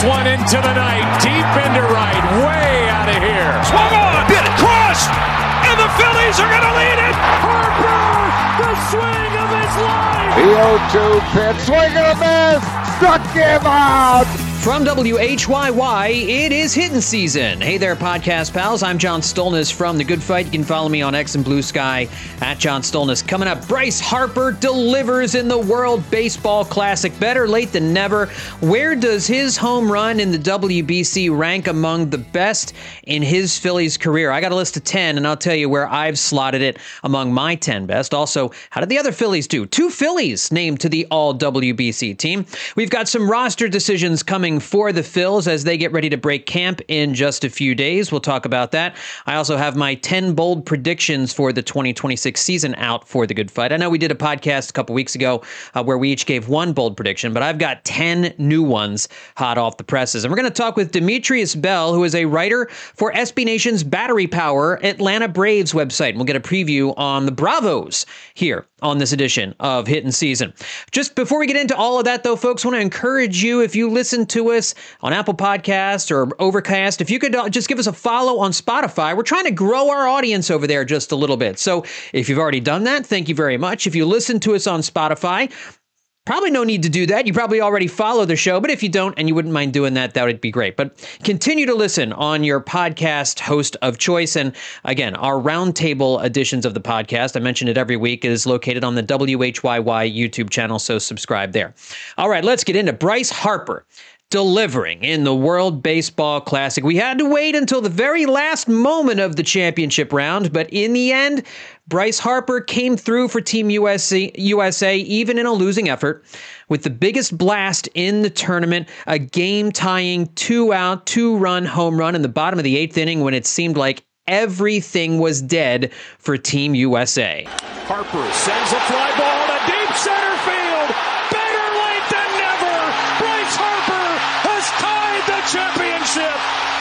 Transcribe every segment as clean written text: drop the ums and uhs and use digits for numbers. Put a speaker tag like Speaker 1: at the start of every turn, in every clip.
Speaker 1: one into the night, deep into right, way out of here.
Speaker 2: Swung on, hit it, crossed, and the Phillies are going to lead it.
Speaker 1: Harper, the swing of his life.
Speaker 3: The 0-2 pitch, swing and a miss, struck him out.
Speaker 4: From WHYY, it is hitting season. Hey there, podcast pals. I'm John Stolnis from The Good Fight. You can follow me on X and Blue Sky at John Stolnis. Coming up, Bryce Harper delivers in the World Baseball Classic. Better late than never. Where does his home run in the WBC rank among the best in his Phillies career? I got a list of 10, and I'll tell you where I've slotted it among my 10 best. Also, how did the other Phillies do? 2 Phillies named to the All-WBC team. We've got some roster decisions coming for the Phils as they get ready to break camp in just a few days. We'll talk about that. I also have my 10 bold predictions for the 2026 season out for The Good Fight. I know we did a podcast a couple weeks ago where we each gave one bold prediction, but I've got 10 new ones hot off the presses. And we're going to talk with Demetrius Bell, who is a writer for SB Nation's Battery Power Atlanta Braves website. And we'll get a preview on the Bravos here on this edition of Hittin' Season. Just before we get into all of that, though, folks, I want to encourage you, if you listen to us on Apple Podcasts or Overcast, if you could just give us a follow on Spotify. We're trying to grow our audience over there just a little bit. So if you've already done that, thank you very much. If you listen to us on Spotify, probably no need to do that. You probably already follow the show, but if you don't and you wouldn't mind doing that, that would be great. But continue to listen on your podcast host of choice. And again, our roundtable editions of the podcast, I mention it every week, is located on the WHYY YouTube channel, so subscribe there. All right, let's get into Bryce Harper delivering in the World Baseball Classic. We had to wait until the very last moment of the championship round, but in the end, Bryce Harper came through for Team USA, even in a losing effort, with the biggest blast in the tournament, a game-tying 2-out, 2-run home run in the bottom of the 8th inning when it seemed like everything was dead for Team USA.
Speaker 2: Harper sends a fly ball to deep center field. Better late than never. Bryce Harper has tied the championship.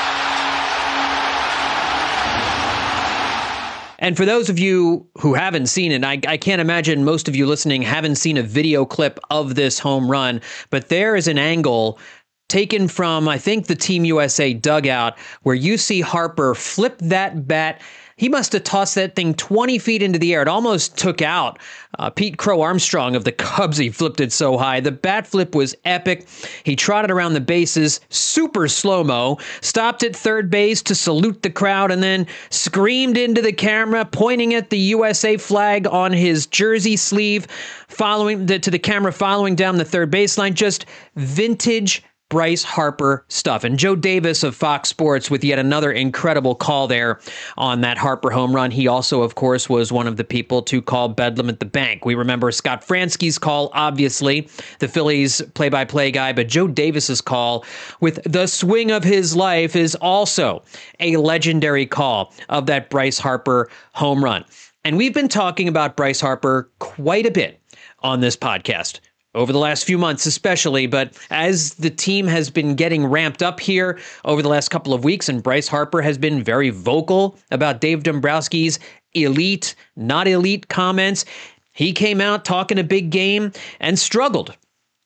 Speaker 4: And for those of you who haven't seen it, I can't imagine most of you listening haven't seen a video clip of this home run, but there is an angle taken from, I think, the Team USA dugout where you see Harper flip that bat. He must have tossed that thing 20 feet into the air. It almost took out Pete Crow Armstrong of the Cubs. He flipped it so high. The bat flip was epic. He trotted around the bases super slow-mo, stopped at third base to salute the crowd, and then screamed into the camera, pointing at the USA flag on his jersey sleeve, following to the camera, following down the third baseline. Just vintage Bryce Harper stuff. And Joe Davis of Fox Sports with yet another incredible call there on that Harper home run. He also, of course, was one of the people to call Bedlam at the bank. We remember Scott Fransky's call, obviously, the Phillies play-by-play guy, but Joe Davis's call with the swing of his life is also a legendary call of that Bryce Harper home run. And we've been talking about Bryce Harper quite a bit on this podcast over the last few months especially, but as the team has been getting ramped up here over the last couple of weeks, and Bryce Harper has been very vocal about Dave Dombrowski's elite, not elite comments, he came out talking a big game and struggled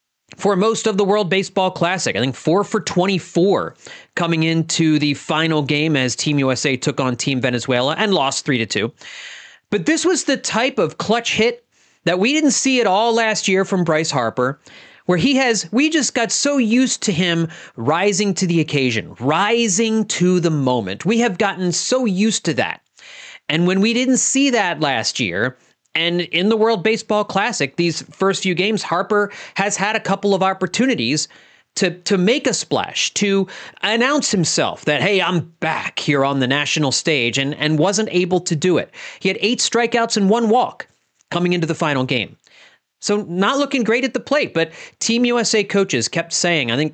Speaker 4: for most of the World Baseball Classic. I think 4 for 24 coming into the final game as Team USA took on Team Venezuela and lost 3-2. But this was the type of clutch hit that we didn't see at all last year from Bryce Harper, where we just got so used to him rising to the occasion, rising to the moment. We have gotten so used to that. And when we didn't see that last year, and in the World Baseball Classic, these first few games, Harper has had a couple of opportunities to make a splash, to announce himself that, hey, I'm back here on the national stage, and wasn't able to do it. He had 8 strikeouts and 1 walk coming into the final game. So not looking great at the plate, but Team USA coaches kept saying, I think,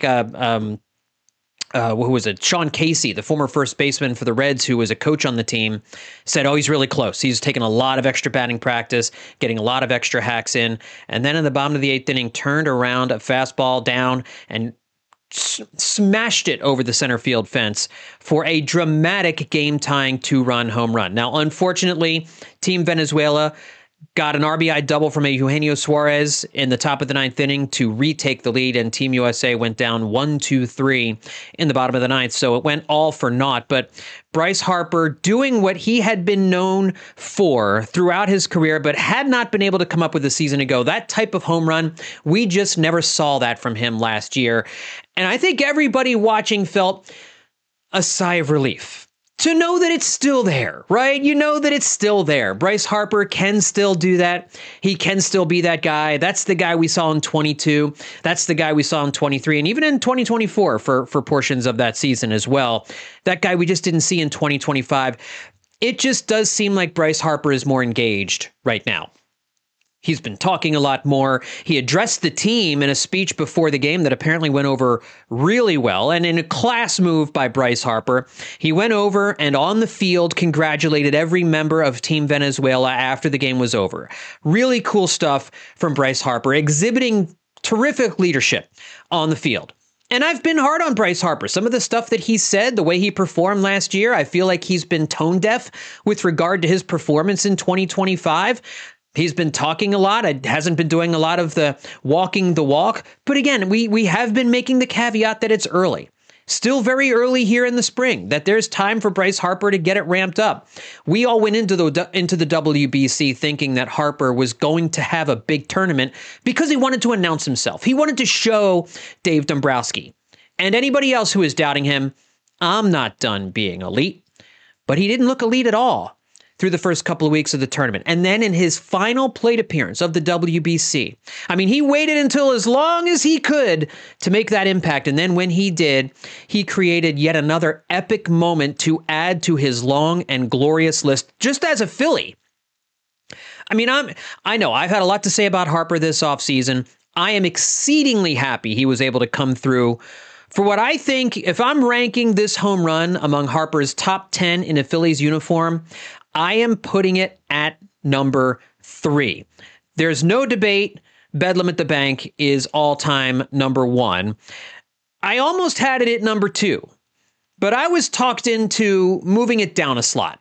Speaker 4: who was it? Sean Casey, the former first baseman for the Reds, who was a coach on the team, said, oh, he's really close. He's taken a lot of extra batting practice, getting a lot of extra hacks in. And then in the bottom of the 8th inning, turned around a fastball down and smashed it over the center field fence for a dramatic game-tying 2-run home run. Now, unfortunately, Team Venezuela got an RBI double from Eugenio Suarez in the top of the ninth inning to retake the lead, and Team USA went down 1-2-3 in the bottom of the ninth, so it went all for naught. But Bryce Harper doing what he had been known for throughout his career, but had not been able to come up with a season ago. That type of home run, we just never saw that from him last year. And I think everybody watching felt a sigh of relief to know that it's still there, right? You know that it's still there. Bryce Harper can still do that. He can still be that guy. That's the guy we saw in 22. That's the guy we saw in 23, and even in 2024 for portions of that season as well. That guy we just didn't see in 2025. It just does seem like Bryce Harper is more engaged right now. He's been talking a lot more. He addressed the team in a speech before the game that apparently went over really well. And in a class move by Bryce Harper, he went over and on the field congratulated every member of Team Venezuela after the game was over. Really cool stuff from Bryce Harper, exhibiting terrific leadership on the field. And I've been hard on Bryce Harper. Some of the stuff that he said, the way he performed last year, I feel like he's been tone deaf with regard to his performance in 2025. He's been talking a lot. It hasn't been doing a lot of the walking the walk. But again, we have been making the caveat that it's early. Still very early here in the spring, that there's time for Bryce Harper to get it ramped up. We all went into the WBC thinking that Harper was going to have a big tournament because he wanted to announce himself. He wanted to show Dave Dombrowski and anybody else who is doubting him, I'm not done being elite. But he didn't look elite at all through the first couple of weeks of the tournament. And then in his final plate appearance of the WBC, I mean, he waited until as long as he could to make that impact. And then when he did, he created yet another epic moment to add to his long and glorious list, just as a Philly. I mean, I know I've had a lot to say about Harper this offseason. I am exceedingly happy he was able to come through for what I think, if I'm ranking this home run among Harper's top 10 in a Phillies uniform, I am putting it at number 3. There's no debate. Bedlam at the Bank is all-time number 1. I almost had it at number 2, but I was talked into moving it down a slot.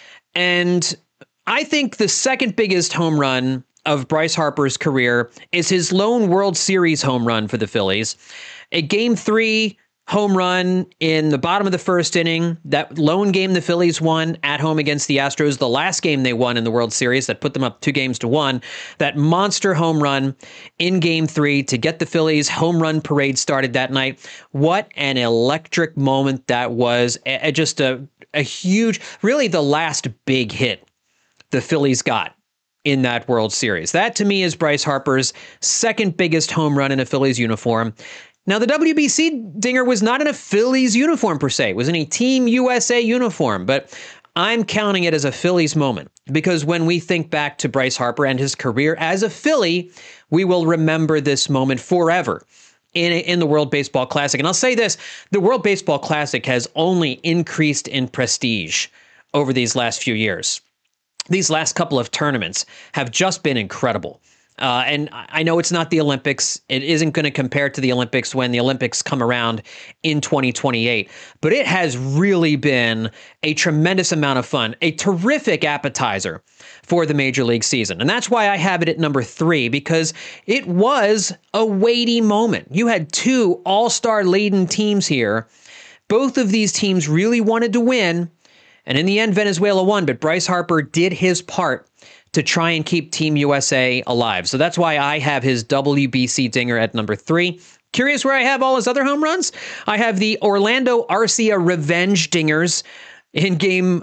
Speaker 4: And I think the second biggest home run of Bryce Harper's career is his lone World Series home run for the Phillies. A Game 3 home run in the bottom of the first inning, that lone game the Phillies won at home against the Astros, the last game they won in the World Series that put them up 2-1, that monster home run in Game 3 to get the Phillies home run parade started that night. What an electric moment that was. Just a huge, really the last big hit the Phillies got in that World Series. That to me is Bryce Harper's second biggest home run in a Phillies uniform. Now, the WBC dinger was not in a Phillies uniform per se. It was in a Team USA uniform, but I'm counting it as a Phillies moment because when we think back to Bryce Harper and his career as a Philly, we will remember this moment forever in the World Baseball Classic. And I'll say this, the World Baseball Classic has only increased in prestige over these last few years. These last couple of tournaments have just been incredible. And I know it's not the Olympics. It isn't going to compare to the Olympics when the Olympics come around in 2028. But it has really been a tremendous amount of fun, a terrific appetizer for the Major League season. And that's why I have it at number 3, because it was a weighty moment. You had 2 all-star laden teams here. Both of these teams really wanted to win. And in the end, Venezuela won, but Bryce Harper did his part to try and keep Team USA alive. So that's why I have his WBC dinger at number 3. Curious where I have all his other home runs? I have the Orlando Arcia revenge dingers in Game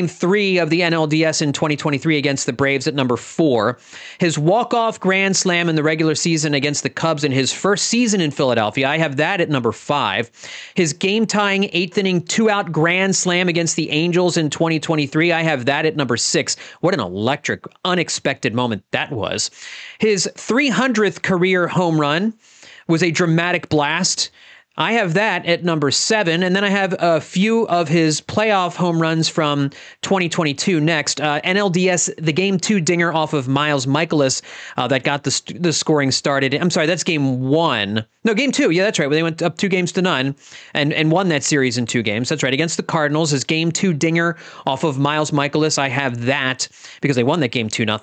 Speaker 4: 3 of the NLDS in 2023 against the Braves at number 4. His walk-off grand slam in the regular season against the Cubs in his first season in Philadelphia, I have that at number 5. His game-tying 8th-inning 2-out grand slam against the Angels in 2023, I have that at number 6. What an electric, unexpected moment that was. His 300th career home run was a dramatic blast. I have that at number 7, and then I have a few of his playoff home runs from 2022 next. NLDS, the Game 2 dinger off of Miles Mikolas that got the scoring started. I'm sorry, that's Game 1. No, Game 2. Yeah, that's right. They went up 2-0 and won that series in 2 games. That's right. Against the Cardinals, his Game 2 dinger off of Miles Mikolas. I have that because they won that game 2-0.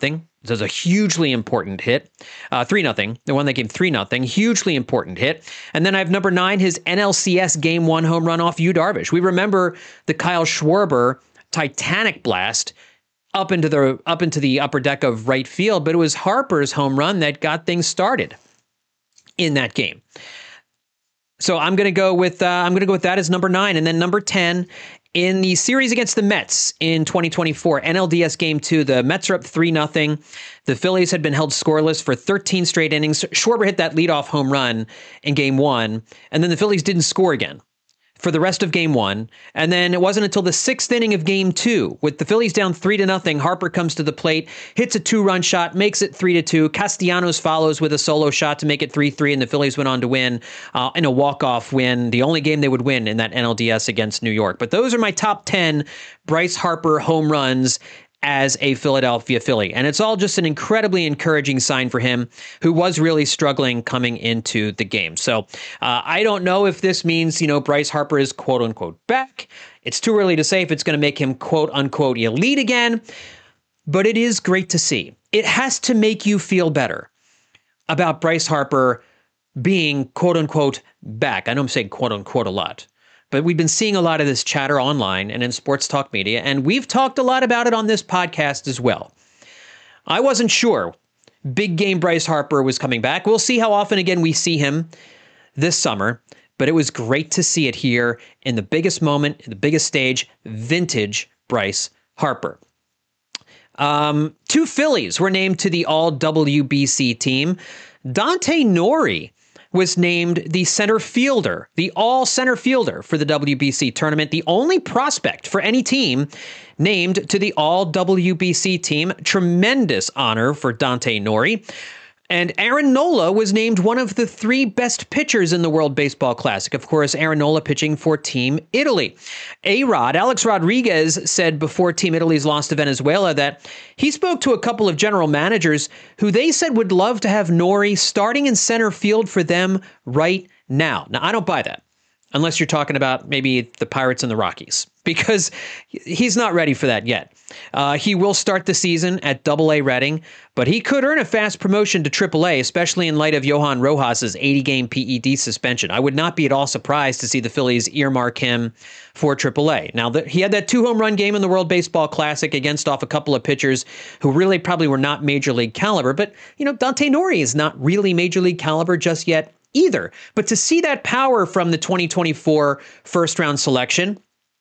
Speaker 4: So it's a hugely important hit. 3-0. The one that gave 3-0. Hugely important hit. And then I have number 9, his NLCS Game 1 home run off Yu Darvish. We remember the Kyle Schwarber Titanic blast up into the upper deck of right field, but it was Harper's home run that got things started in that game. So I'm going to go with that as number 9, and then number 10 in the series against the Mets in 2024 NLDS Game 2. The Mets are up 3-0. The Phillies had been held scoreless for 13 straight innings. Schwarber hit that leadoff home run in Game 1, and then the Phillies didn't score again for the rest of Game 1. And then it wasn't until the 6th inning of Game 2, with the Phillies down 3-0, Harper comes to the plate, hits a 2-run shot, makes it 3-2. Castellanos follows with a solo shot to make it 3-3, and the Phillies went on to win in a walk-off win, the only game they would win in that NLDS against New York. But those are my top 10 Bryce Harper home runs as a Philadelphia Philly. And it's all just an incredibly encouraging sign for him, who was really struggling coming into the game. So I don't know if this means, Bryce Harper is quote unquote back. It's too early to say if it's going to make him quote unquote elite again, but it is great to see. It has to make you feel better about Bryce Harper being quote unquote back. I know I'm saying quote unquote a lot, but we've been seeing a lot of this chatter online and in sports talk media, and we've talked a lot about it on this podcast as well. I wasn't sure big game Bryce Harper was coming back. We'll see how often again we see him this summer, but it was great to see it here in the biggest moment, the biggest stage, vintage Bryce Harper. 2 Phillies were named to the All-WBC team. Dante Nori was named the center fielder, the all-center fielder for the WBC tournament, the only prospect for any team named to the All-WBC team. Tremendous honor for Dante Nori. And Aaron Nola was named one of the 3 best pitchers in the World Baseball Classic. Of course, Aaron Nola pitching for Team Italy. Alex Rodriguez said before Team Italy's loss to Venezuela that he spoke to a couple of general managers who they said would love to have Nori starting in center field for them right now. Now, I don't buy that, unless you're talking about maybe the Pirates and the Rockies, because he's not ready for that yet. He will start the season at AA Reading, but he could earn a fast promotion to AAA, especially in light of Johan Rojas's 80-game PED suspension. I would not be at all surprised to see the Phillies earmark him for AAA. Now, he had that 2-home run game in the World Baseball Classic against off a couple of pitchers who really probably were not Major League caliber, but, Dante Nori is not really Major League caliber just yet either. But to see that power from the 2024 first-round selection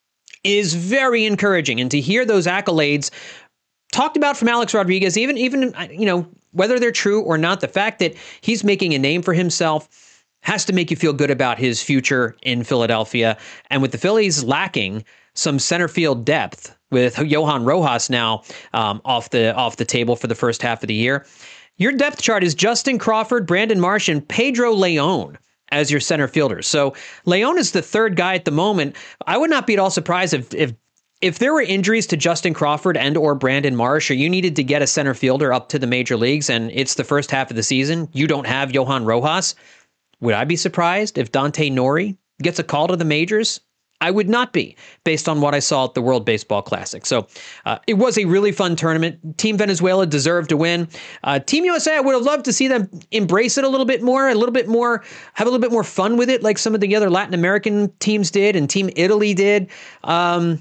Speaker 4: is very encouraging. And to hear those accolades talked about from Alex Rodriguez, even whether they're true or not, the fact that he's making a name for himself has to make you feel good about his future in Philadelphia. And with the Phillies lacking some center field depth, with Johan Rojas now off the table for the first half of the year, your depth chart is Justin Crawford, Brandon Marsh, and Pedro Leon as your center fielders. So Leon is the 3rd guy at the moment. I would not be at all surprised if there were injuries to Justin Crawford and or Brandon Marsh, or you needed to get a center fielder up to the major leagues and it's the first half of the season, you don't have Johan Rojas. Would I be surprised if Dante Nori gets a call to the majors? I would not be, based on what I saw at the World Baseball Classic. So it was a really fun tournament. Team Venezuela deserved to win. Team USA, I would have loved to see them embrace it a little bit more, have a little bit more fun with it, like some of the other Latin American teams did and Team Italy did. I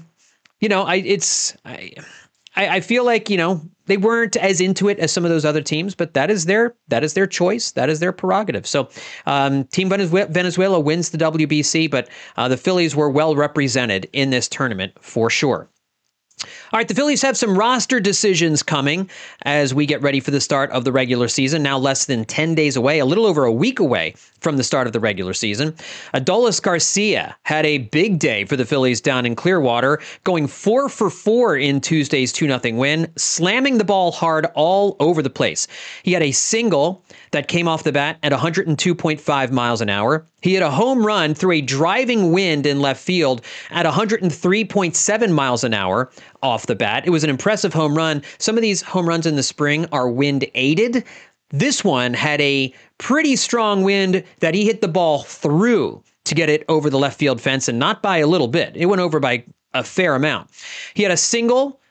Speaker 4: feel like, they weren't as into it as some of those other teams, but that is their choice. That is their prerogative. So Team Venezuela wins the WBC, but the Phillies were well represented in this tournament for sure. All right, the Phillies have some roster decisions coming as we get ready for the start of the regular season, now less than 10 days away, a little over a week away from the start of the regular season. Adolis Garcia had a big day for the Phillies down in Clearwater, going 4 for 4 in Tuesday's 2-0 win, slamming the ball hard all over the place. He had a single that came off the bat at 102.5 miles an hour. He hit a home run through a driving wind in left field at 103.7 miles an hour off the bat. It was an impressive home run. Some of these home runs in the spring are wind aided. This one had a pretty strong wind that he hit the ball through to get it over the left field fence, and not by a little bit. It went over by a fair amount. He had a single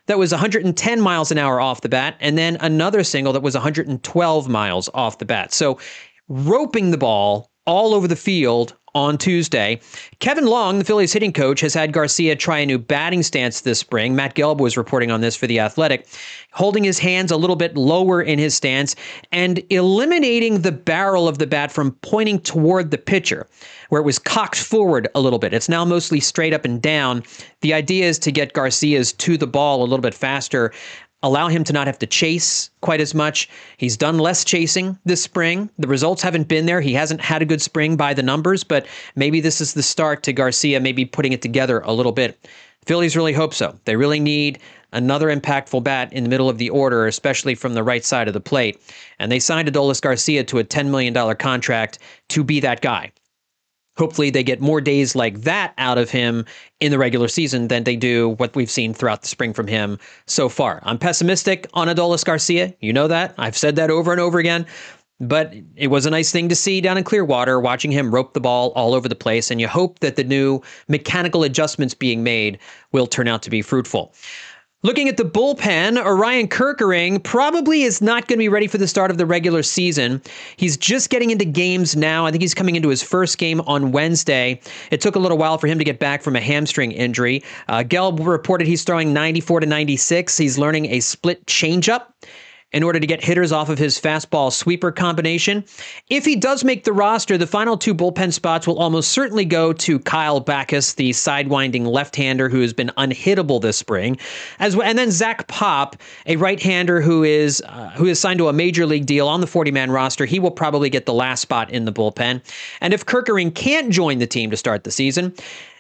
Speaker 4: that was 110 miles an hour off the bat, and then another single that was 112 miles off the bat. So roping the ball all over the field on Tuesday. Kevin Long, the Phillies hitting coach, has had Garcia try a new batting stance this spring. Matt Gelb was reporting on this for The Athletic, holding his hands a little bit lower in his stance and eliminating the barrel of the bat from pointing toward the pitcher, where it was cocked forward a little bit. It's now mostly straight up and down. The idea is to get Garcia's to the ball a little bit faster, allow him to not have to chase quite as much. He's done less chasing this spring. The results haven't been there. He hasn't had a good spring by the numbers, but maybe this is the start to Garcia maybe putting it together a little bit. Phillies really hope so. They really need another impactful bat in the middle of the order, especially from the right side of the plate. And they signed Adolis Garcia to a $10 million contract to be that guy. Hopefully they get more days like that out of him in the regular season than they do what we've seen throughout the spring from him so far. I'm pessimistic on Adolis Garcia. You know that. I've said that over and over again. But it was a nice thing to see down in Clearwater, watching him rope the ball all over the place. And you hope that the new mechanical adjustments being made will turn out to be fruitful. Looking at the bullpen, Orion Kerkering probably is not going to be ready for the start of the regular season. He's just getting into games now. I think he's coming into his first game on Wednesday. It took a little while for him to get back from a hamstring injury. Gelb reported he's throwing 94 to 96. He's learning a split changeup in order to get hitters off of his fastball sweeper combination. If he does make the roster, the final two bullpen spots will almost certainly go to Kyle Backus, the sidewinding left-hander who has been unhittable this spring, and then Zach Pop, a right-hander who is signed to a major league deal on the 40-man roster. He will probably get the last spot in the bullpen. And if Kerkering can't join the team to start the season,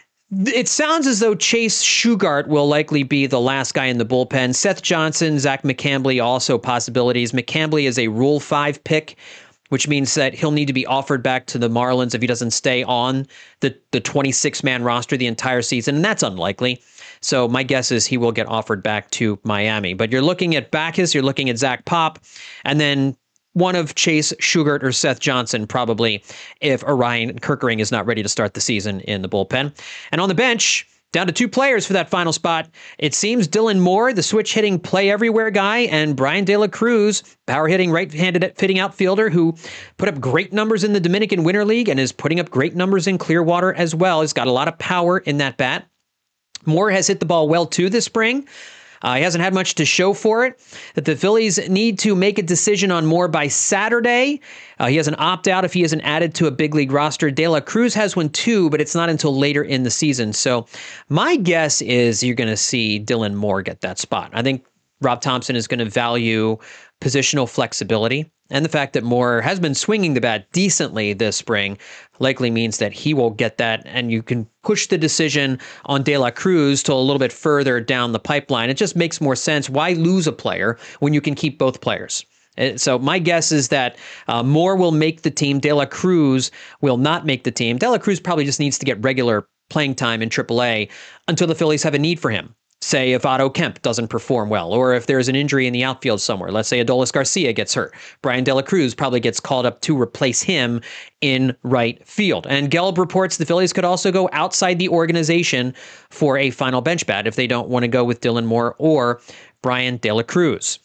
Speaker 4: it sounds as though Chase Shugart will likely be the last guy in the bullpen. Seth Johnson, Zach McCambly, also possibilities. McCambly is a Rule 5 pick, which means that he'll need to be offered back to the Marlins if he doesn't stay on the 26-man roster the entire season, and that's unlikely. So my guess is he will get offered back to Miami. But you're looking at Backus, you're looking at Zach Pop, and then one of Chase Shugart or Seth Johnson, probably, if Orion Kerkering is not ready to start the season in the bullpen. And on the bench, down to two players for that final spot. It seems Dylan Moore, the switch-hitting play-everywhere guy, and Brian De La Cruz, power-hitting right-handed fitting outfielder who put up great numbers in the Dominican Winter League and is putting up great numbers in Clearwater as well. He's got a lot of power in that bat. Moore has hit the ball well, too, this spring. He hasn't had much to show for it. That the Phillies need to make a decision on Moore by Saturday. He has an opt-out if he isn't added to a big league roster. De La Cruz has one too, but it's not until later in the season. So my guess is you're going to see Dylan Moore get that spot. I think Rob Thompson is going to value positional flexibility, and the fact that Moore has been swinging the bat decently this spring likely means that he will get that, and you can push the decision on De La Cruz to a little bit further down the pipeline. It just makes more sense. Why lose a player when you can keep both players? So my guess is that Moore will make the team. De La Cruz will not make the team. De La Cruz probably just needs to get regular playing time in AAA until the Phillies have a need for him. Say if Otto Kemp doesn't perform well, or if there's an injury in the outfield somewhere. Let's say Adolis Garcia gets hurt. Brian De La Cruz probably gets called up to replace him in right field. And Gelb reports the Phillies could also go outside the organization for a final bench bat if they don't want to go with Dylan Moore or Brian De La Cruz.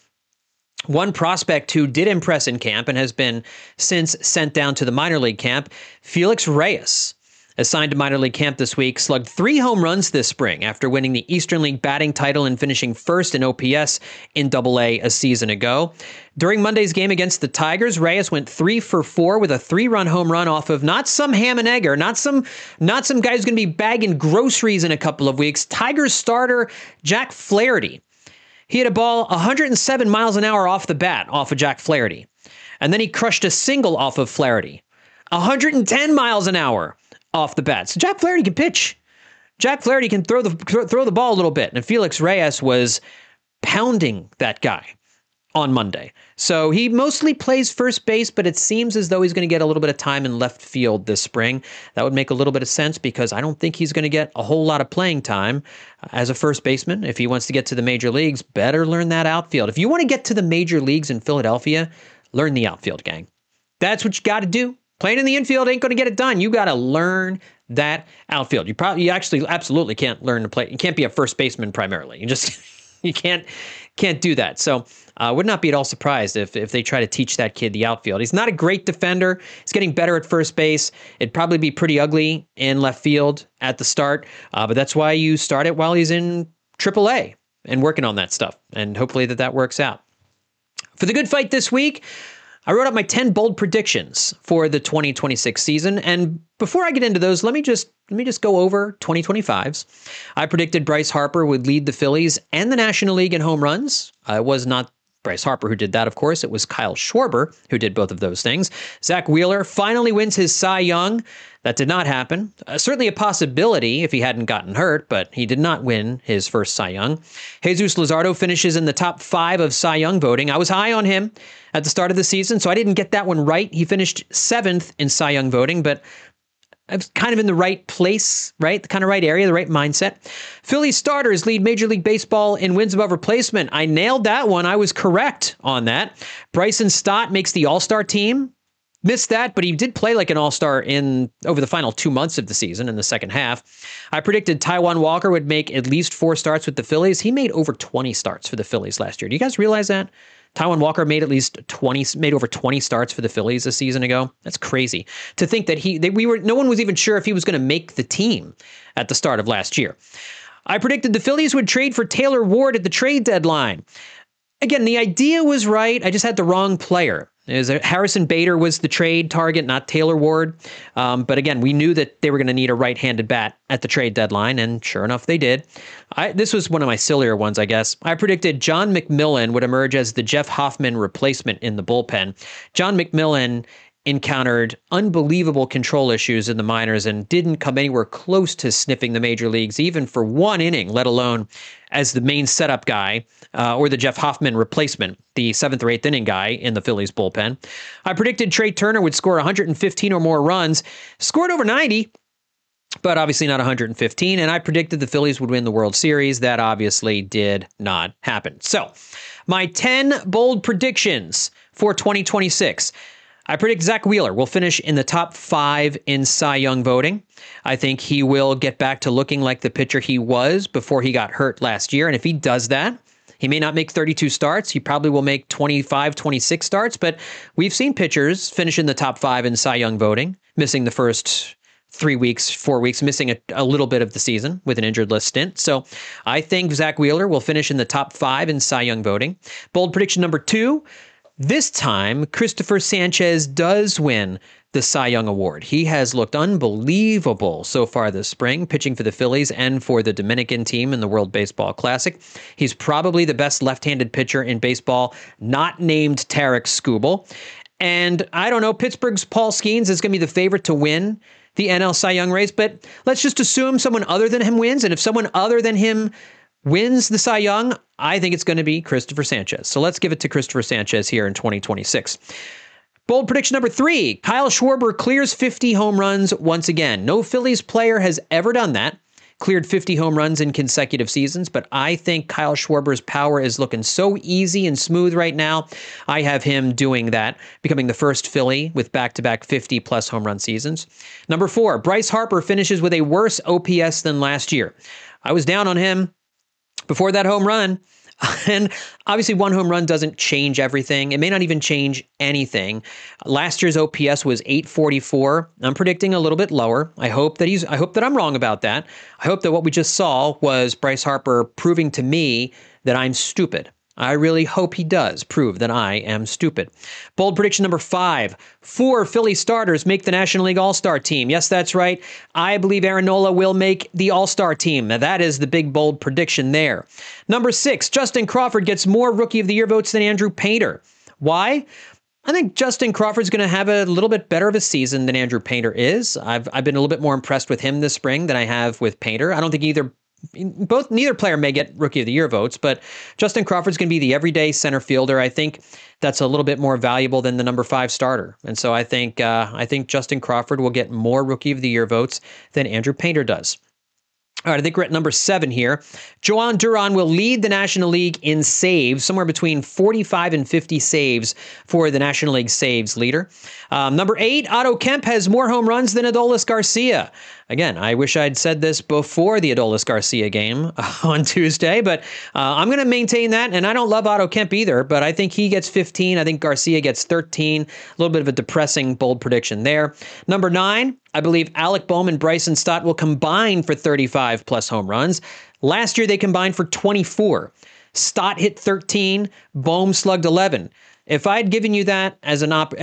Speaker 4: One prospect who did impress in camp and has been since sent down to the minor league camp, Felix Reyes, assigned to minor league camp this week, slugged 3 home runs this spring after winning the Eastern League batting title and finishing first in OPS in AA a season ago. During Monday's game against the Tigers, Reyes went 3 for 4 with a 3-run home run off of not some ham and egger, not some guy who's going to be bagging groceries in a couple of weeks. Tigers starter Jack Flaherty. He hit a ball 107 miles an hour off the bat off of Jack Flaherty. And then he crushed a single off of Flaherty. 110 miles an hour off the bat. So Jack Flaherty can pitch. Jack Flaherty can throw the ball a little bit. And Felix Reyes was pounding that guy on Monday. So he mostly plays first base, but it seems as though he's going to get a little bit of time in left field this spring. That would make a little bit of sense because I don't think he's going to get a whole lot of playing time as a first baseman. If he wants to get to the major leagues, better learn that outfield. If you want to get to the major leagues in Philadelphia, learn the outfield, gang. That's what you got to do. Playing in the infield ain't going to get it done. You got to you actually absolutely can't learn to play. You can't be a first baseman primarily. You just You can't do that. So would not be at all surprised if they try to teach that kid the outfield. He's not a great defender. He's getting better at first base. It'd probably be pretty ugly in left field at the start, but that's why you start it while he's in AAA and working on that stuff, and hopefully that works out. For the good fight this week, I wrote up my 10 bold predictions for the 2026 season, and before I get into those, let me just go over 2025's. I predicted Bryce Harper would lead the Phillies and the National League in home runs. It was not Bryce Harper who did that, of course. It was Kyle Schwarber who did both of those things. Zach Wheeler finally wins his Cy Young. That did not happen. Certainly a possibility if he hadn't gotten hurt, but he did not win his first Cy Young. Jesus Luzardo finishes in the top 5 of Cy Young voting. I was high on him at the start of the season, so I didn't get that one right. He finished 7th in Cy Young voting, but I was kind of in the right place, right? The kind of right area, the right mindset. Phillies starters lead Major League Baseball in wins above replacement. I nailed that one. I was correct on that. Bryson Stott makes the All-Star team. Missed that, but he did play like an all-star over the final 2 months of the season in the second half. I predicted Taijuan Walker would make at least 4 starts with the Phillies. He made over 20 starts for the Phillies last year. Do you guys realize that? Taijuan Walker made over 20 starts for the Phillies a season ago. That's crazy to think that no one was even sure if he was going to make the team at the start of last year. I predicted the Phillies would trade for Taylor Ward at the trade deadline. Again, the idea was right. I just had the wrong player. Harrison Bader was the trade target, not Taylor Ward. But again, we knew that they were going to need a right-handed bat at the trade deadline, and sure enough, they did. This was one of my sillier ones, I guess. I predicted John McMillan would emerge as the Jeff Hoffman replacement in the bullpen. John McMillan encountered unbelievable control issues in the minors and didn't come anywhere close to sniffing the major leagues, even for one inning, let alone as the main setup guy or the Jeff Hoffman replacement, the 7th or 8th inning guy in the Phillies bullpen. I predicted Trey Turner would score 115 or more runs, scored over 90, but obviously not 115. And I predicted the Phillies would win the World Series. That obviously did not happen. So my 10 bold predictions for 2026. I predict Zach Wheeler will finish in the top 5 in Cy Young voting. I think he will get back to looking like the pitcher he was before he got hurt last year. And if he does that, he may not make 32 starts. He probably will make 25, 26 starts. But we've seen pitchers finish in the top 5 in Cy Young voting, missing the first 3 weeks, 4 weeks, missing a little bit of the season with an injured list stint. So I think Zach Wheeler will finish in the top 5 in Cy Young voting. Bold prediction number 2. This time, Christopher Sanchez does win the Cy Young Award. He has looked unbelievable so far this spring, pitching for the Phillies and for the Dominican team in the World Baseball Classic. He's probably the best left-handed pitcher in baseball, not named Tarek Skubal. And I don't know, Pittsburgh's Paul Skeens is going to be the favorite to win the NL Cy Young race, but let's just assume someone other than him wins. And if someone other than him wins the Cy Young, I think it's going to be Christopher Sanchez. So let's give it to Christopher Sanchez here in 2026. Bold prediction number 3, Kyle Schwarber clears 50 home runs once again. No Phillies player has ever done that, cleared 50 home runs in consecutive seasons, but I think Kyle Schwarber's power is looking so easy and smooth right now. I have him doing that, becoming the first Philly with back-to-back 50-plus home run seasons. Number 4, Bryce Harper finishes with a worse OPS than last year. I was down on him before that home run. And obviously one home run doesn't change everything. It may not even change anything. Last year's OPS was 844. I'm predicting a little bit lower. I hope that I'm wrong about that. I hope that what we just saw was Bryce Harper proving to me that I'm stupid. I really hope he does prove that I am stupid. Bold prediction number 5. 4 Philly starters make the National League All-Star team. Yes, that's right. I believe Aaron Nola will make the All-Star team. Now, that is the big, bold prediction there. Number 6, Justin Crawford gets more Rookie of the Year votes than Andrew Painter. Why? I think Justin Crawford's going to have a little bit better of a season than Andrew Painter is. I've been a little bit more impressed with him this spring than I have with Painter. I don't think neither player may get Rookie of the Year votes, but Justin Crawford's going to be the everyday center fielder. I think that's a little bit more valuable than the number 5 starter. And so I think Justin Crawford will get more Rookie of the Year votes than Andrew Painter does. All right, I think we're at number 7 here. Jhoan Duran will lead the National League in saves, somewhere between 45 and 50 saves for the National League saves leader. Number 8, Otto Kemp has more home runs than Adolis Garcia. Again, I wish I'd said this before the Adolis Garcia game on Tuesday, but I'm going to maintain that. And I don't love Otto Kemp either, but I think he gets 15. I think Garcia gets 13. A little bit of a depressing, bold prediction there. Number 9, I believe Alec Bohm and Bryson Stott will combine for 35 plus home runs. Last year, they combined for 24. Stott hit 13. Bohm slugged 11. If I'd given you that as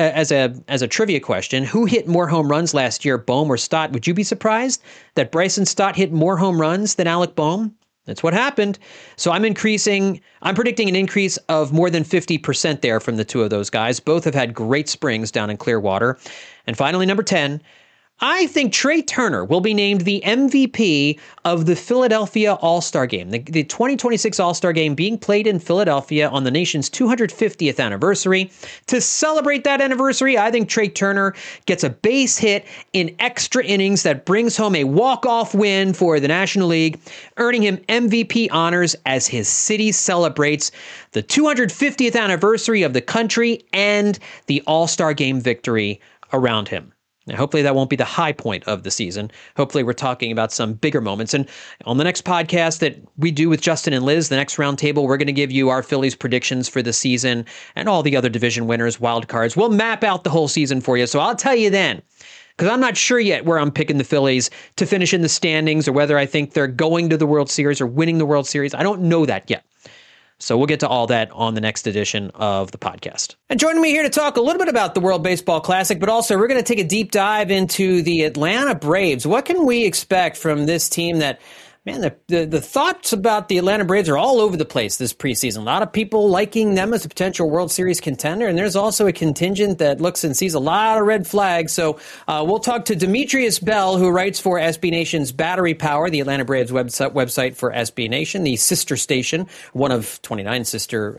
Speaker 4: a trivia question, who hit more home runs last year, Bohm or Stott? Would you be surprised that Bryson Stott hit more home runs than Alec Bohm? That's what happened. So I'm predicting an increase of more than 50% there from the two of those guys. Both have had great springs down in Clearwater. And finally, number 10, I think Trey Turner will be named the MVP of the Philadelphia All-Star Game. The 2026 All-Star Game being played in Philadelphia on the nation's 250th anniversary. To celebrate that anniversary, I think Trey Turner gets a base hit in extra innings that brings home a walk-off win for the National League, earning him MVP honors as his city celebrates the 250th anniversary of the country and the All-Star Game victory around him. Now, hopefully that won't be the high point of the season. Hopefully we're talking about some bigger moments. And on the next podcast that we do with Justin and Liz, the next roundtable, we're going to give you our Phillies predictions for the season and all the other division winners, wild cards. We'll map out the whole season for you. So I'll tell you then, because I'm not sure yet where I'm picking the Phillies to finish in the standings or whether I think they're going to the World Series or winning the World Series. I don't know that yet. So we'll get to all that on the next edition of the podcast. And joining me here to talk a little bit about the World Baseball Classic, but also we're going to take a deep dive into the Atlanta Braves. What can we expect from this team that, man, the thoughts about the Atlanta Braves are all over the place this preseason. A lot of people liking them as a potential World Series contender, and there's also a contingent that looks and sees a lot of red flags. So we'll talk to Demetrius Bell, who writes for SB Nation's Battery Power, the Atlanta Braves website for SB Nation, the sister station, one of 29 sister,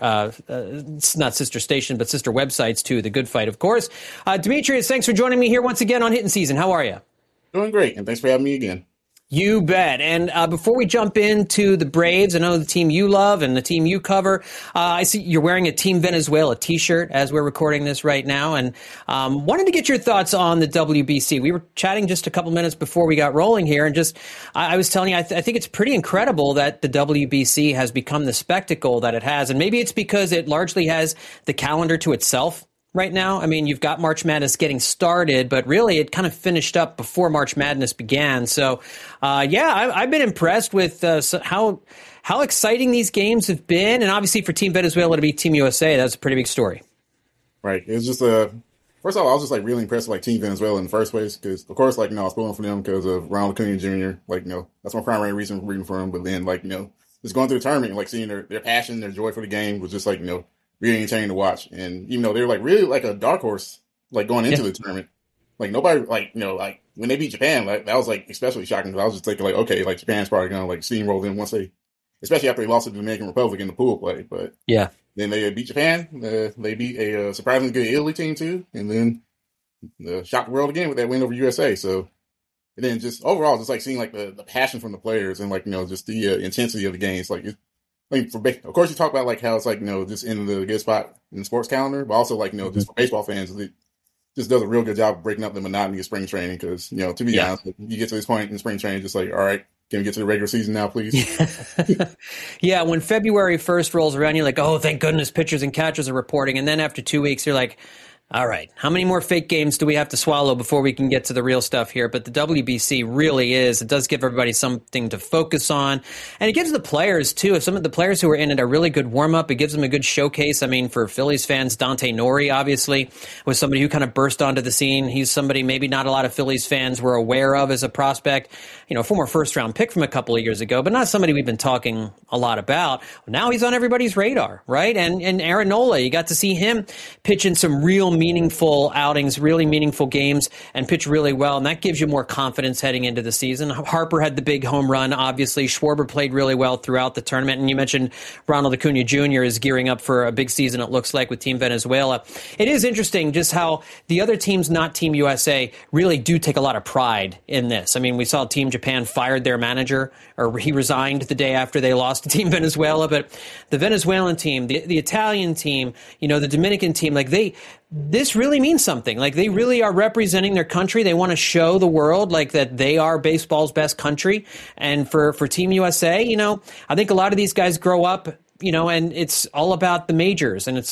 Speaker 4: not sister station, but sister websites to The Good Fight, of course. Demetrius, thanks for joining me here once again on Hitting Season. How are you?
Speaker 5: Doing great, and thanks for having me again.
Speaker 4: You bet. And before we jump into the Braves, I know the team you love and the team you cover. I see you're wearing a Team Venezuela t-shirt as we're recording this right now. And wanted to get your thoughts on the WBC. We were chatting just a couple minutes before we got rolling here. And just I was telling you, I think it's pretty incredible that the WBC has become the spectacle that it has. And maybe it's because it largely has the calendar to itself right now. I mean, you've got March Madness getting started, but really it kind of finished up before March Madness began. So, I've been impressed with how exciting these games have been. And obviously for Team Venezuela to beat Team USA, that's a pretty big story.
Speaker 5: Right. It was just first of all, I was just really impressed with Team Venezuela in the first place because, of course, I was pulling for them because of Ronald Acuña Jr. That's my primary reason for rooting for them. But then, just going through the tournament, seeing their passion, their joy for the game was just really entertaining to watch. And even though they were really a dark horse, going into the tournament, nobody, when they beat Japan, that was especially shocking because I was just thinking okay, Japan's probably going to steamroll them once they, especially after they lost to the Dominican Republic in the pool play. But yeah, then they beat Japan. They beat a surprisingly good Italy team too. And then shocked the world again with that win over USA. So, and then just overall, just seeing the passion from the players and just the intensity of the games. Of course, you talk about how it's just in the good spot in the sports calendar, but also just for baseball fans, it just does a real good job of breaking up the monotony of spring training. Because to be honest, you get to this point in spring training, just all right, can we get to the regular season now, please?
Speaker 4: Yeah, when February 1st rolls around, you're like, oh, thank goodness pitchers and catchers are reporting, and then after 2 weeks, you're like, all right, how many more fake games do we have to swallow before we can get to the real stuff here? But the WBC really it does give everybody something to focus on. And it gives the players, too. If some of the players who are in it a really good warm-up, it gives them a good showcase. I mean, for Phillies fans, Dante Nori, obviously, was somebody who kind of burst onto the scene. He's somebody maybe not a lot of Phillies fans were aware of as a prospect. Former first-round pick from a couple of years ago, but not somebody we've been talking a lot about. Now he's on everybody's radar, right? And Aaron Nola, you got to see him pitch in some real meaningful outings, really meaningful games, and pitch really well. And that gives you more confidence heading into the season. Harper had the big home run, obviously. Schwarber played really well throughout the tournament. And you mentioned Ronald Acuna Jr. is gearing up for a big season, it looks like, with Team Venezuela. It is interesting just how the other teams, not Team USA, really do take a lot of pride in this. I mean, we saw Team Japan fired their manager, or he resigned the day after they lost to Team Venezuela. But the Venezuelan team, the Italian team, the Dominican team, like this really means something. Like they really are representing their country. They want to show the world like that they are baseball's best country. And for Team USA, I think a lot of these guys grow up, and it's all about the majors. And it's,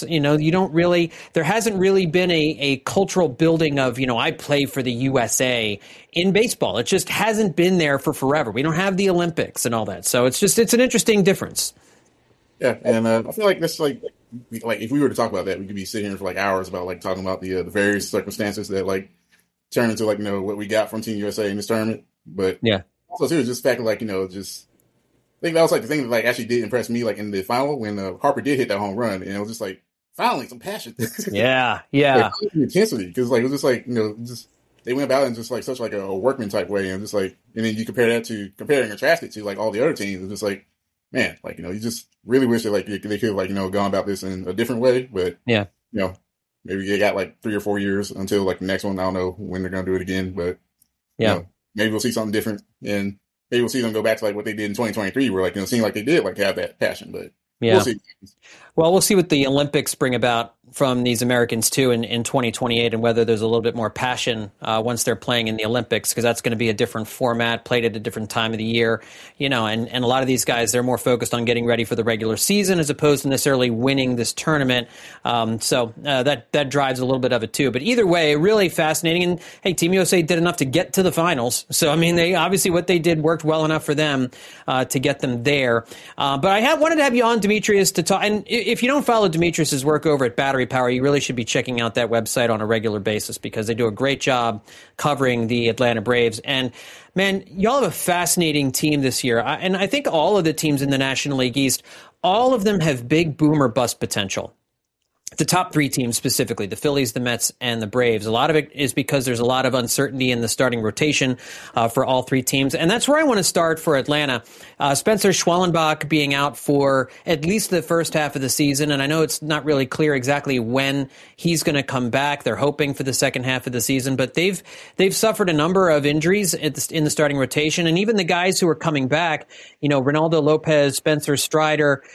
Speaker 4: there hasn't really been a cultural building of, I play for the USA in baseball. It just hasn't been there for forever. We don't have the Olympics and all that. So it's an interesting difference.
Speaker 5: Yeah. And I feel like this, like if we were to talk about that, we could be sitting here for like hours about like talking about the various circumstances that like turn into like, what we got from Team USA in this tournament. But
Speaker 4: yeah, also
Speaker 5: too, just the fact of like, just I think that was like the thing that like actually did impress me, like in the final when Harper did hit that home run, and it was just like finally some passion.
Speaker 4: Yeah.
Speaker 5: Like, intensity, because like it was just like just they went about it in just like such like a workman type way, and just like, and then you compare that to comparing and contrast it to like all the other teams, and just like, man, like you just really wish that like they could have like gone about this in a different way, but
Speaker 4: yeah,
Speaker 5: maybe they got like 3 or 4 years until like the next one. I don't know when they're gonna do it again, but
Speaker 4: yeah,
Speaker 5: maybe we'll see something different, and maybe we'll see them go back to like what they did in 2023, where like seemed like they did like have that passion, but
Speaker 4: yeah.
Speaker 5: We'll see.
Speaker 4: Well, we'll see what the Olympics bring about from these Americans too in 2028, and whether there's a little bit more passion once they're playing in the Olympics, because that's going to be a different format, played at a different time of the year, and a lot of these guys, they're more focused on getting ready for the regular season as opposed to necessarily winning this tournament. So that drives a little bit of it too. But either way, really fascinating. And hey, Team USA did enough to get to the finals. So I mean, they obviously what they did worked well enough for them to get them there. But I wanted to have you on, Demetrius, to talk. And if you don't follow Demetrius's work over at Battery Power, you really should be checking out that website on a regular basis, because they do a great job covering the Atlanta Braves. And man, y'all have a fascinating team this year. And I think all of the teams in the National League East, all of them have big boom or bust potential. The top three teams specifically, the Phillies, the Mets, and the Braves. A lot of it is because there's a lot of uncertainty in the starting rotation for all three teams. And that's where I want to start for Atlanta. Spencer Schwellenbach being out for at least the first half of the season. And I know it's not really clear exactly when he's going to come back. They're hoping for the second half of the season. But they've suffered a number of injuries in the starting rotation. And even the guys who are coming back, Ronaldo Lopez, Spencer Strider,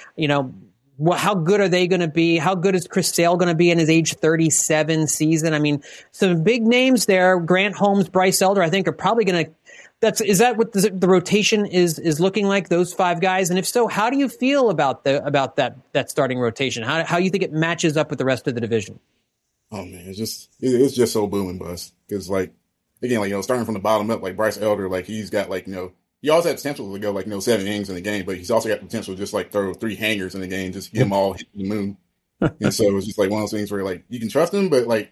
Speaker 4: how good are they going to be? How good is Chris Sale going to be in his age 37 season? I mean, some big names there. Grant Holmes, Bryce Elder, I think are probably going to. Is that what the rotation is looking like? Those five guys, and if so, how do you feel about that starting rotation? How you think it matches up with the rest of the division?
Speaker 5: Oh man, it's just so boom and bust, because like again, like starting from the bottom up, like Bryce Elder, like he's got like he also had potential to go like 7 innings in the game, but he's also got the potential to just like throw 3 hangers in the game, just get them all hit the moon. And so it's just like one of those things where like you can trust him, but like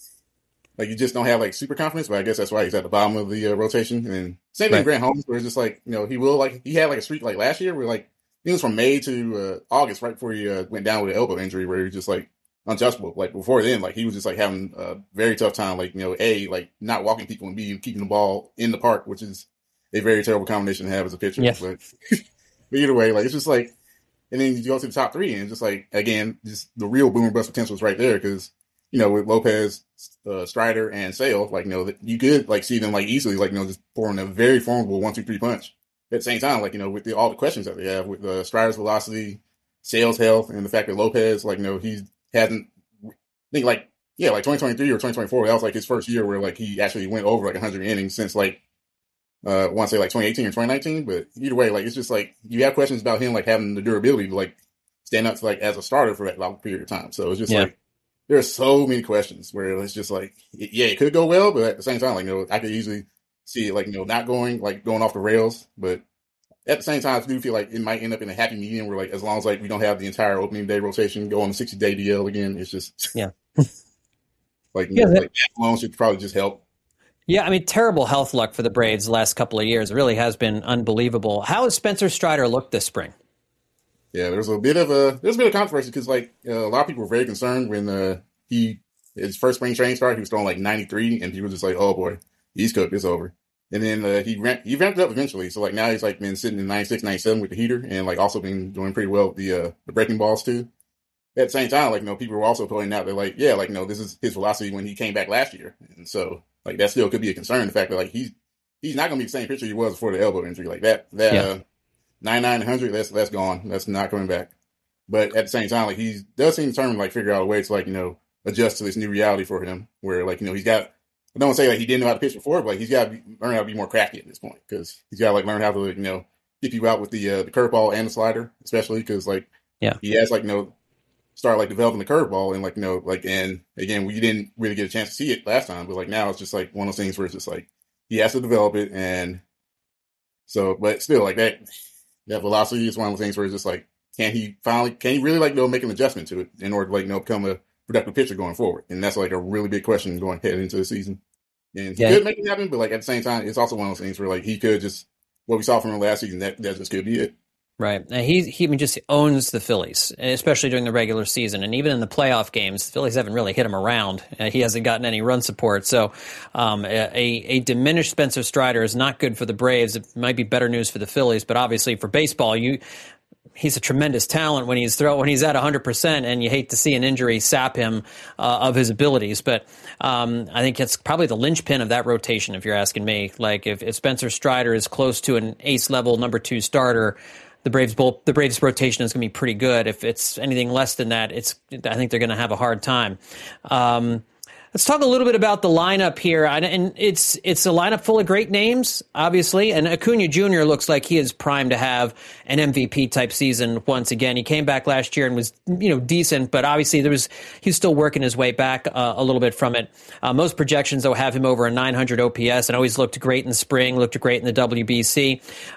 Speaker 5: you just don't have like super confidence. But I guess that's why he's at the bottom of the rotation. And same thing with Grant Holmes, where it's just like he had like a streak like last year where like it was from May to August, right before he went down with an elbow injury, where he was just like untouchable. Like before then, like he was just like having a very tough time, like like not walking people and B, keeping the ball in the park, which is a very terrible combination to have as a pitcher.
Speaker 4: Yeah.
Speaker 5: But either way, like it's just like, and then you go to the top three, and it's just like, again, just the real boom and bust potential is right there, because with Lopez, Strider, and Sale, like you could like see them like easily like just pouring a very formidable 1-2-3 punch. At the same time, like with all the questions that they have with Strider's velocity, Sale's health, and the fact that Lopez, like he hasn't, I think like 2023 or 2024, that was like his first year where like he actually went over like 100 innings since like. I want to say like 2018 or 2019, but either way, like it's just like you have questions about him like having the durability to like stand up to like as a starter for that long period of time. So it's just like there are so many questions where it's just like it could go well, but at the same time, like I could easily see it like not going off the rails. But at the same time, I do feel like it might end up in a happy medium where like as long as like we don't have the entire opening day rotation go on the 60-day DL again, it's just like that alone should probably just help.
Speaker 4: Yeah, I mean, terrible health luck for the Braves the last couple of years. It really has been unbelievable. How has Spencer Strider looked this spring?
Speaker 5: Yeah, there's a bit of controversy because like a lot of people were very concerned when he his first spring training start, he was throwing like 93, and people were just like, oh boy, he's cooked, it's over. And then he ramped up eventually. So like now he's like been sitting in 96, 97 with the heater, and like also been doing pretty well with the breaking balls too. At the same time, like, people were also pointing out that like, yeah, like, this is his velocity when he came back last year. And so like that still could be a concern. The fact that like he's not going to be the same pitcher he was before the elbow injury. Like that 99-100, that's gone. That's not coming back. But at the same time, like he does seem determined to like figure out a way to like, adjust to this new reality for him where like, he's got, I don't want to say like he didn't know how to pitch before, but like, he's got to learn how to be more crafty at this point because he's got to like learn how to, like, get you out with the curveball and the slider, especially because like, he has like, start like developing the curveball and like, and again, we didn't really get a chance to see it last time, but like now it's just like one of those things where it's just like, he has to develop it. And so, but still like that velocity is one of those things where it's just like, can he really like, make an adjustment to it in order to like, become a productive pitcher going forward? And that's like a really big question going heading into the season. And he could make it happen, but like at the same time, it's also one of those things where like he could just, what we saw from him last season, that just could be it.
Speaker 4: Right. He just owns the Phillies, especially during the regular season. And even in the playoff games, the Phillies haven't really hit him around. He hasn't gotten any run support. So a diminished Spencer Strider is not good for the Braves. It might be better news for the Phillies, but obviously for baseball, he's a tremendous talent when he's at 100%, and you hate to see an injury sap him of his abilities. But I think it's probably the linchpin of that rotation, if you're asking me. Like if Spencer Strider is close to an ace level number 2 starter, the Braves rotation is going to be pretty good. If it's anything less than that, I think they're going to have a hard time. Let's talk a little bit about the lineup here, and it's a lineup full of great names, obviously. And Acuna Jr. looks like he is primed to have an MVP type season once again. He came back last year and was decent, but obviously he's still working his way back a little bit from it. Most projections though have him over a 900 OPS, and always looked great in the spring, looked great in the WBC.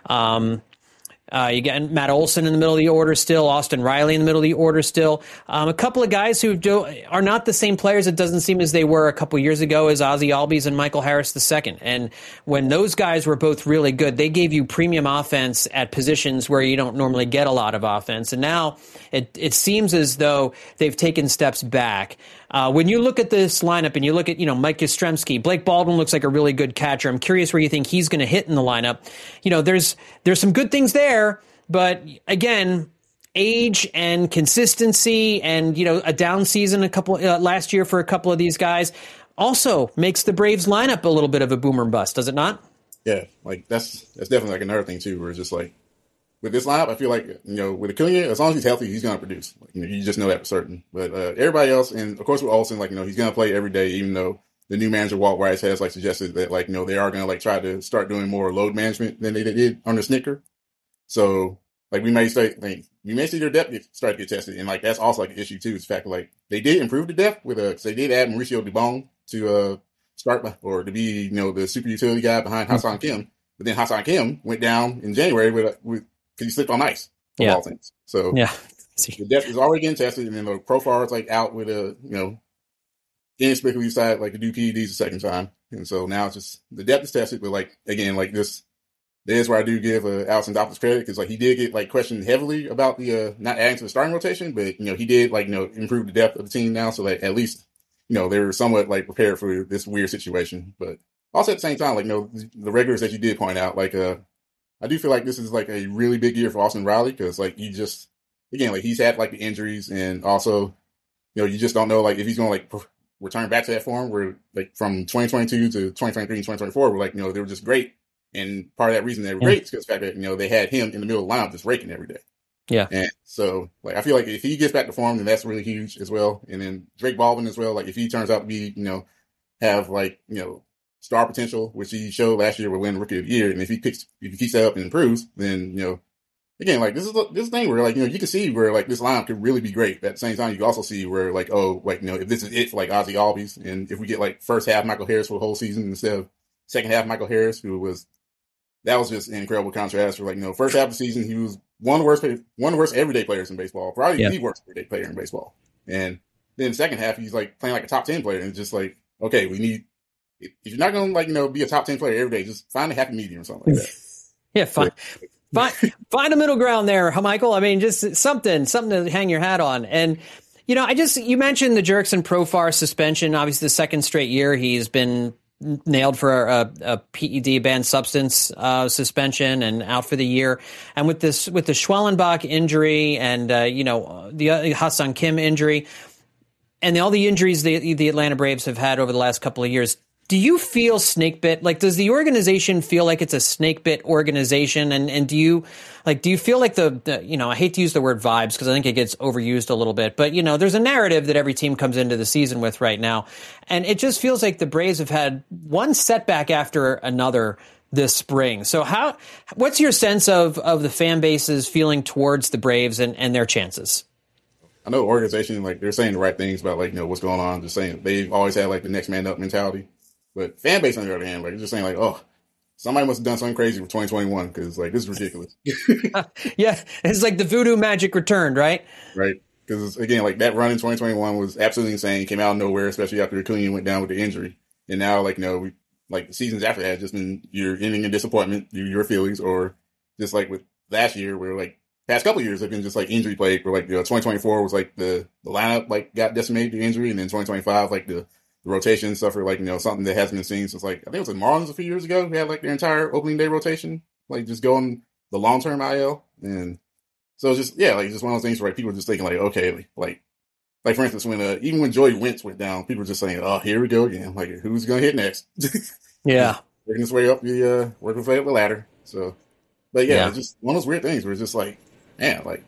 Speaker 4: You get Matt Olson in the middle of the order still, Austin Riley in the middle of the order still. A couple of guys who are not the same players, it doesn't seem as they were a couple years ago, as Ozzie Albies and Michael Harris II. And when those guys were both really good, they gave you premium offense at positions where you don't normally get a lot of offense. And now it seems as though they've taken steps back. When you look at this lineup and you look at, Mike Yastrzemski, Blake Baldwin looks like a really good catcher. I'm curious where you think he's going to hit in the lineup. There's some good things there, but again, age and consistency and, a down season last year for a couple of these guys also makes the Braves lineup a little bit of a boomer and bust, does it not?
Speaker 5: Yeah, like that's definitely like another thing too, where it's just like, with this lineup, I feel like, with Acuna, as long as he's healthy, he's going to produce. Like, you just know that for certain. But everybody else, and of course with Olsen, like, he's going to play every day, even though the new manager, Walt Weiss, has like suggested that, like, they are going to like try to start doing more load management than they did under Snitker. So, like, we may see their depth start to get tested. And, like, that's also like an issue too. Is the fact that, like, they did improve the depth with, cause they did add Mauricio Dubon to start or to be, the super utility guy behind Ha-Seong Kim. But then Ha-Seong Kim went down in January with because he slipped on ice, of all things. So the depth is already getting tested, and then the profile is like out with inexplicably decided like to do PEDs the second time, and so now it's just the depth is tested. But like again, like this is where I do give Allison Doppels credit because like he did get like questioned heavily about the not adding to the starting rotation, but he did like improve the depth of the team now, so like at least they were somewhat like prepared for this weird situation. But also at the same time, like the regulars that you did point out, like I do feel like this is like a really big year for Austin Riley because like he's had like the injuries and also, you just don't know like if he's going to like return back to that form where like from 2022 to 2023 and 2024 were like, they were just great. And part of that reason they were great is because the fact that, they had him in the middle of the lineup just raking every day.
Speaker 4: Yeah.
Speaker 5: And so like, I feel like if he gets back to form, then that's really huge as well. And then Drake Baldwin as well, like if he turns out to be, have like, star potential, which he showed last year with winning Rookie of the Year, and if he keeps that up and improves, then again, like this is thing where like you can see where like this lineup could really be great. But at the same time, you can also see where like if this is it for like Ozzie Albies, and if we get like first half Michael Harris for the whole season instead of second half Michael Harris, that was just an incredible contrast. For like first half of the season, he was one of the worst everyday players in baseball, probably the worst everyday player in baseball, and then the second half he's like playing like a top 10 player, and it's just like okay, we need. If you're not going to be a top 10 player every day, just find a happy medium or something like that.
Speaker 4: Find a middle ground there, Michael. I mean, just something to hang your hat on. And, You mentioned the Jurickson Profar suspension. Obviously, the second straight year he's been nailed for a PED, banned substance suspension, and out for the year. And with the Schwellenbach injury and the Ha-Seong Kim injury, and all the injuries the Atlanta Braves have had over the last couple of years, do you feel snake bit? Like, does the organization feel like it's a snake bit organization? And do you feel like I hate to use the word vibes because I think it gets overused a little bit, but there's a narrative that every team comes into the season with right now. And it just feels like the Braves have had one setback after another this spring. So what's your sense of the fan base's feeling towards the Braves and their chances?
Speaker 5: I know the organization, they're saying the right things about, what's going on. Just saying they've always had, the next man up mentality. But fan base, on the other hand, just saying, oh, somebody must have done something crazy for 2021 because, this is ridiculous.
Speaker 4: Yeah, it's like the voodoo magic returned, right?
Speaker 5: Right. Because, again, that run in 2021 was absolutely insane. It came out of nowhere, especially after Acuna went down with the injury. And now, the seasons after that just been you're ending in disappointment, your Phillies, or just with last year where, past couple of years have been just, injury plagued, where, 2024 was, the lineup, got decimated due to injury, and then 2025, the rotation suffered something that hasn't been seen since I think it was the Marlins a few years ago who had their entire opening day rotation just going the long term IL. And so it's just just one of those things where people are just thinking okay, for instance even when Joey Wentz went down, people were just saying, oh, here we go again, who's gonna hit next?
Speaker 4: Yeah,
Speaker 5: working his way up the ladder. So but it's just one of those weird things where it's just man,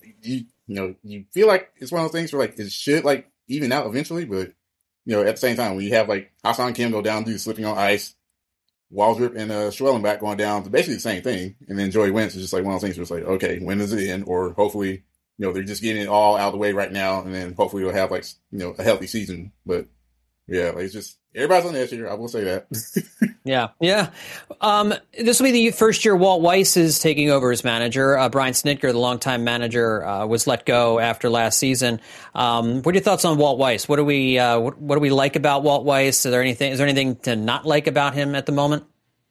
Speaker 5: you feel like it's one of those things where it should even out eventually, but at the same time, when you have Ha-Seong Kim go down due to slipping on ice, Waldrop and Schwellenbach going down to basically the same thing, and then Joey Wentz is just one of those things where it's okay, when does it end? Or hopefully, they're just getting it all out of the way right now, and then hopefully they'll have a healthy season. But it's just everybody's on the edge here. I will say that.
Speaker 4: Yeah. This will be the first year Walt Weiss is taking over as manager. Brian Snitker, the longtime manager, was let go after last season. What are your thoughts on Walt Weiss? What do we like about Walt Weiss? Is there anything to not like about him at the moment?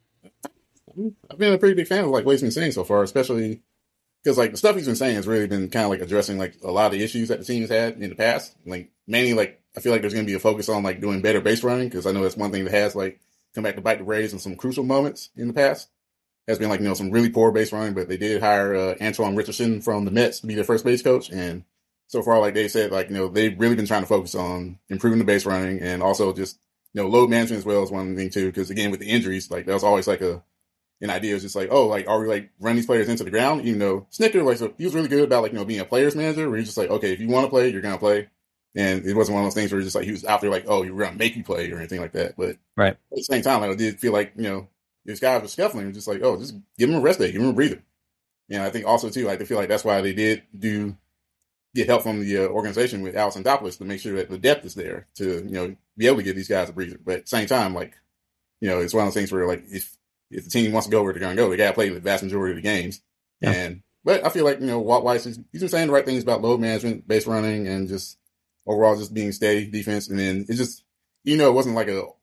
Speaker 5: I've been a pretty big fan of what he's been saying so far, especially because the stuff he's been saying has really been kind of addressing a lot of the issues that the team has had in the past. Mainly I feel there's going to be a focus on doing better base running, because I know that's one thing that has come back to bite the Braves in some crucial moments in the past. Has been some really poor base running, but they did hire Antoine Richardson from the Mets to be their first base coach, and so far they said they've really been trying to focus on improving the base running, and also just load management as well is one thing too, because again with the injuries that was always an idea is just are we running these players into the ground? Even though Snitker so he was really good about being a player's manager, where he's just okay, if you want to play, you're gonna play. And it wasn't one of those things where just he was out there oh, you're going to make you play or anything like that. But
Speaker 4: right.
Speaker 5: At the same time, I did feel this guy was scuffling. It was just just give him a rest day, give him a breather. And I think also too, I feel that's why they did get help from the organization with Alex Anthopoulos to make sure that the depth is there to be able to give these guys a breather. But at the same time, it's one of those things where if the team wants to go where they're going to go, they got to play the vast majority of the games. Yeah. But I feel Walt Weiss he's been saying the right things about load management, base running, and just overall just being steady defense. And then it's just, it wasn't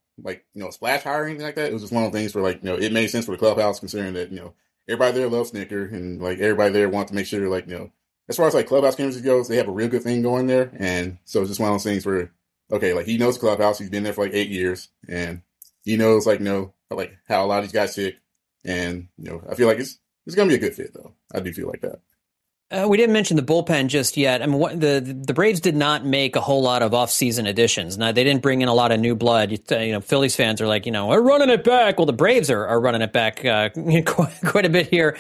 Speaker 5: a splash hire or anything like that. It was just one of the things where it made sense for the clubhouse, considering that, everybody there loves Snitker, and everybody there wants to make sure as far as clubhouse chemistry goes, they have a real good thing going there. And so it's just one of those things where, okay, he knows the clubhouse. He's been there for 8 years, and he knows how a lot of these guys tick. And, I feel it's going to be a good fit though. I do feel like that.
Speaker 4: We didn't mention the bullpen just yet. I mean, the Braves did not make a whole lot of off-season additions. Now, they didn't bring in a lot of new blood. Phillies fans are we're running it back. Well, the Braves are running it back quite a bit here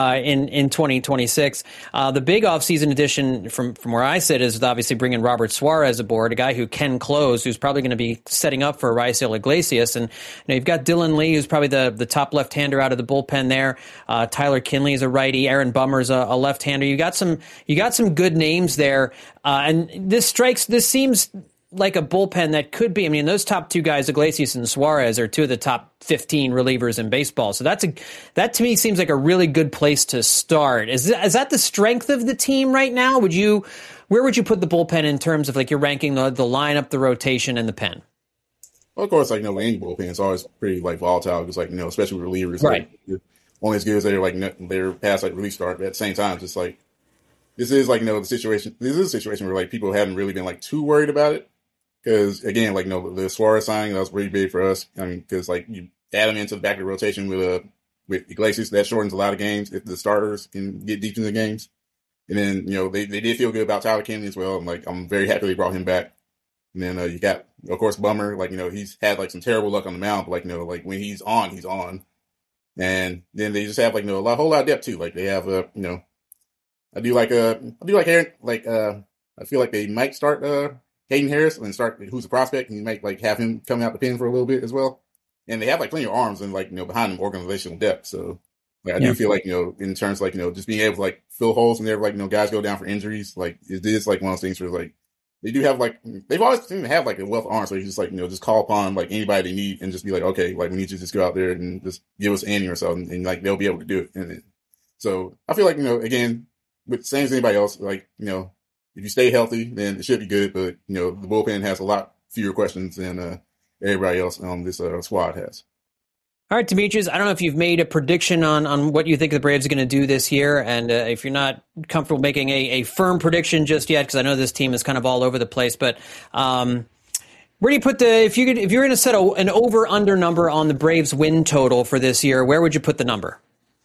Speaker 4: in 2026. The big off-season addition from where I sit is obviously bringing Robert Suarez aboard, a guy who can close, who's probably going to be setting up for Raisel Iglesias. And you've got Dylan Lee, who's probably the top left-hander out of the bullpen there. Tyler Kinley is a righty. Aaron Bummer's a left-hander. You got some good names there, and this seems like a bullpen that could be. I mean, those top two guys, Iglesias and Suarez, are two of the top 15 relievers in baseball. So that to me seems like a really good place to start. Is that the strength of the team right now? Where would you put the bullpen in terms of you're ranking the lineup, the rotation, and the pen?
Speaker 5: Well, of course, any bullpen is always pretty volatile because especially with relievers,
Speaker 4: right?
Speaker 5: Only as good as their past release start. But at the same time, just this is like, the situation. This is a situation where like people haven't really been like too worried about it. Because again, like, the Suarez signing, that was pretty big for us. I mean, because like you add him into the back of the rotation with Iglesias, that shortens a lot of games if the starters can get deep into games. And then, they did feel good about Tyler Kennedy as well. I'm very happy they brought him back. And then you got, of course, Bummer. Like, he's had like some terrible luck on the mound, but like, like when he's on, he's on. And then they just have like, a whole lot of depth too. Like they have, I do like Aaron, I feel like they might start, Hayden Harris and start, who's a prospect, and you might like have him coming out the pen for a little bit as well. And they have like plenty of arms and like, behind them organizational depth. So like, I do feel like, in terms of like, just being able to like fill holes in there, like, guys go down for injuries. Like it is like one of those things where like, they do have like, they've always seemed to have like a wealth of arms. So you just like, just call upon like anybody they need and just be like, okay, like we need you to just go out there and just give us an inning or something. And like, they'll be able to do it. And so I feel like, again, with same as anybody else, like, if you stay healthy, then it should be good. But, the bullpen has a lot fewer questions than everybody else on this squad has.
Speaker 4: All right, Demetrius, I don't know if you've made a prediction on what you think the Braves are going to do this year. And if you're not comfortable making a firm prediction just yet, because I know this team is kind of all over the place. But where do you put if you're going to set an over-under number on the Braves win total for this year, where would you put the number?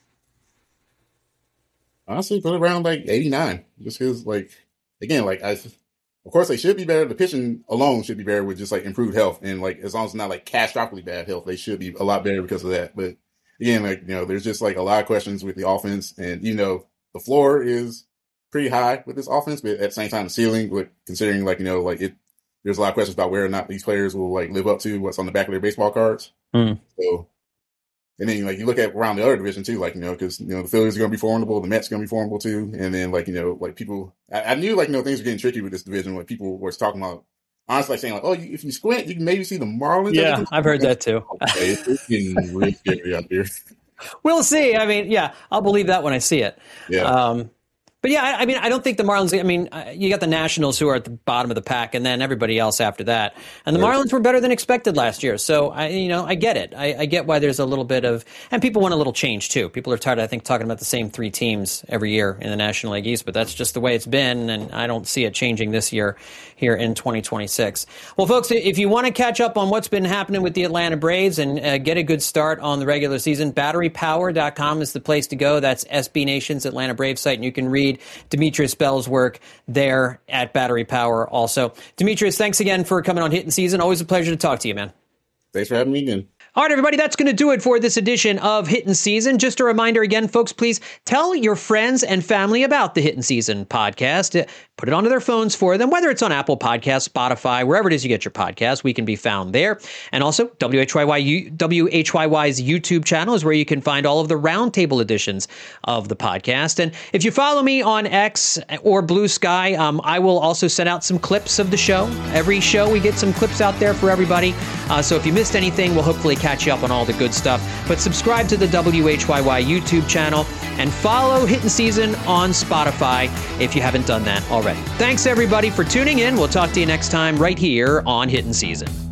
Speaker 5: Honestly, put it around like 89. Just because, like, again, like of course they should be better. The pitching alone should be better with just like improved health, and like as long as it's not like catastrophically bad health, they should be a lot better because of that. But again, like there's just like a lot of questions with the offense, and the floor is pretty high with this offense, but at the same time the ceiling, with considering like there's a lot of questions about whether or not these players will like live up to what's on the back of their baseball cards. So. And then, like, you look at around the other division, too, like, because, the Phillies are going to be formidable, the Mets are going to be formidable, too. And then, like, like, people, I knew, like, things were getting tricky with this division when people were talking about, honestly, like, saying, like, oh, if you squint, you can maybe see the Marlins.
Speaker 4: Yeah, I've heard that, too.
Speaker 5: Okay, it's getting really scary out there.
Speaker 4: We'll see. I mean, yeah, I'll believe that when I see it.
Speaker 5: Yeah.
Speaker 4: But yeah, I mean, I don't think the Marlins, you got the Nationals who are at the bottom of the pack and then everybody else after that. And the Marlins were better than expected last year. So, I get it. I get why there's a little bit of, and people want a little change too. People are tired, I think, talking about the same three teams every year in the National League East, but that's just the way it's been. And I don't see it changing this year here in 2026. Well, folks, if you want to catch up on what's been happening with the Atlanta Braves and get a good start on the regular season, batterypower.com is the place to go. That's SB Nation's Atlanta Braves site. And you can read Demetrius Bell's work there at Battery Power also. Demetrius, thanks again for coming on Hitting Season. Always a pleasure to talk to you, man.
Speaker 5: Thanks for having me again.
Speaker 4: All right, everybody, that's going to do it for this edition of Hittin' Season. Just a reminder again, folks, please tell your friends and family about the Hittin' Season podcast. Put it onto their phones for them, whether it's on Apple Podcasts, Spotify, wherever it is you get your podcasts. We can be found there. And also, WHYY's YouTube channel is where you can find all of the roundtable editions of the podcast. And if you follow me on X or Blue Sky, I will also send out some clips of the show. Every show, we get some clips out there for everybody. So if you missed anything, we'll hopefully catch you up on all the good stuff. But subscribe to the WHYY YouTube channel and follow Hittin' Season on Spotify if you haven't done that already. Thanks, everybody, for tuning in. We'll talk to you next time right here on Hittin' Season.